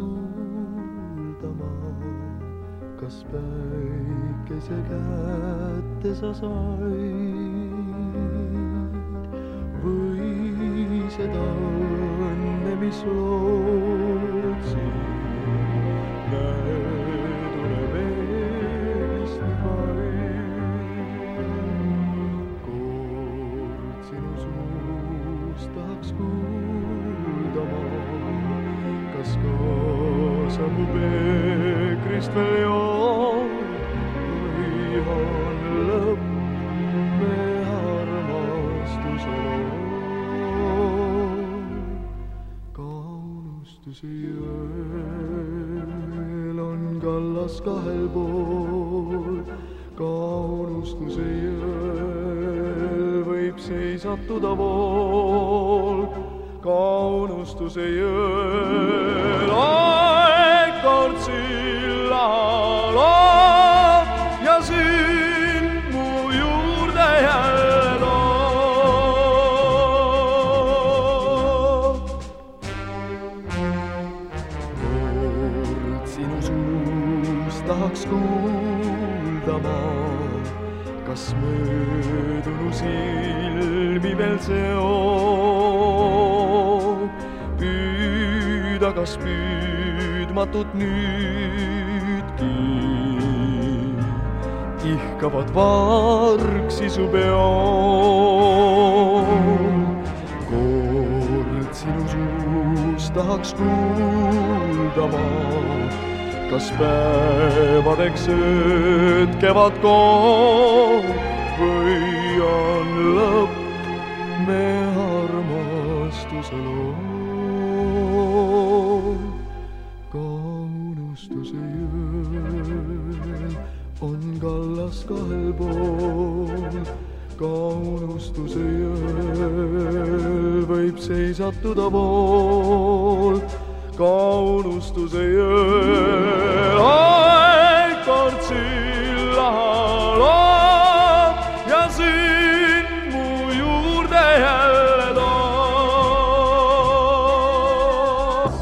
kuuldama, kas päikese kätte sa said või seda õnne, mis lootsid. Tule veest nii vaid, kord sinu suust tahaks kuuldama, kas kaasa mu peekrist veel joon või on lõpp me armastuse loo. Kaunustuse jõel on kallas kahel pool, kaunustuse jõel võib seisatuda vool, kaunustuse jõel aeg kord silla loob ja sünd mu juurde jälle toob. Kord sinu suust tahaks kuuldama, kas möödunu silmi veel seob. Püüda, kas püüdmatut nüüdki ihkavad vargsi su peob. Kord sinu suust tahaks kuuldama, kas päevadeks öötkevad koos või on lõpp me armastuse loo. Kaunustuse jõel on kallas kahel pool, kaunustuse jõel võib seisatuda vool, kaunustuse jõel aeg kord silla loob ja sünd mu juurde jälle toob.